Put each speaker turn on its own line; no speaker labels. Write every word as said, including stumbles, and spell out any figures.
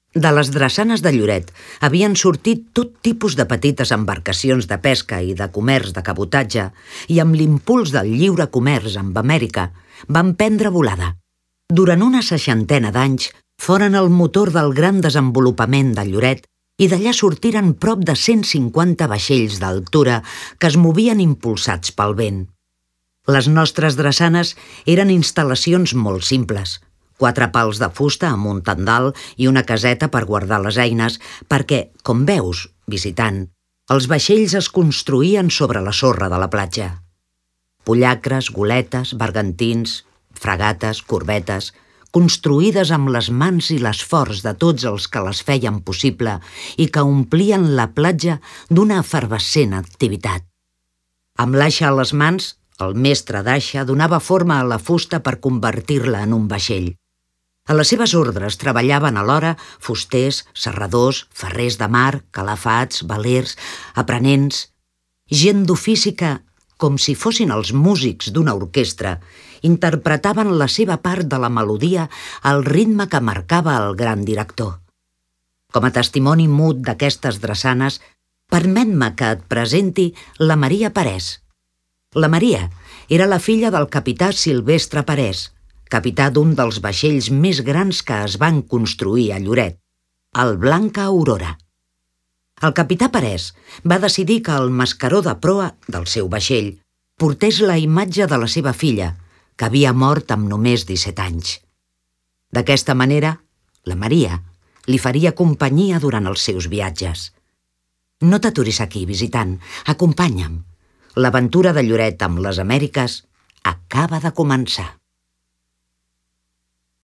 De les drassanes de Lloret havien sortit tot tipus de petites embarcacions de pesca i de comerç de cabotatge i amb l'impuls del lliure comerç amb Amèrica van prendre volada. Durant una seixantena d'anys foren el motor del gran desenvolupament de Lloret i d'allà sortiren prop de cent cinquanta vaixells d'altura que es movien impulsats pel vent. Les nostres drassanes eren instal·lacions molt simples, quatre pals de fusta amb un tendal i una caseta per guardar les eines, perquè, com veus, visitant, els vaixells es construïen sobre la sorra de la platja. Pollacres, goletes, bergantins, fragates, corbetes, construïdes amb les mans i l'esforç de tots els que les feien possible i que omplien la platja d'una efervescent activitat. Amb l'aixa a les mans, el mestre d'aixa donava forma a la fusta per convertir-la en un vaixell. A les seves ordres treballaven alhora fusters, serradors, ferrers de mar, calafats, velers, aprenents, gent d'ofici que, com si fossin els músics d'una orquestra, interpretaven la seva part de la melodia al ritme que marcava el gran director. Com a testimoni mut d'aquestes drassanes, permet-me que et presenti la Maria Parés. La Maria era la filla del capità Silvestre Parés, capità d'un dels vaixells més grans que es van construir a Lloret, el Blanca Aurora. El capità Parés va decidir que el mascaró de proa del seu vaixell portés la imatge de la seva filla, que havia mort amb només disset anys. D'aquesta manera, la Maria li faria companyia durant els seus viatges. No t'aturis aquí, visitant, acompanya'm. L'aventura de Lloret amb les Amèriques acaba de començar.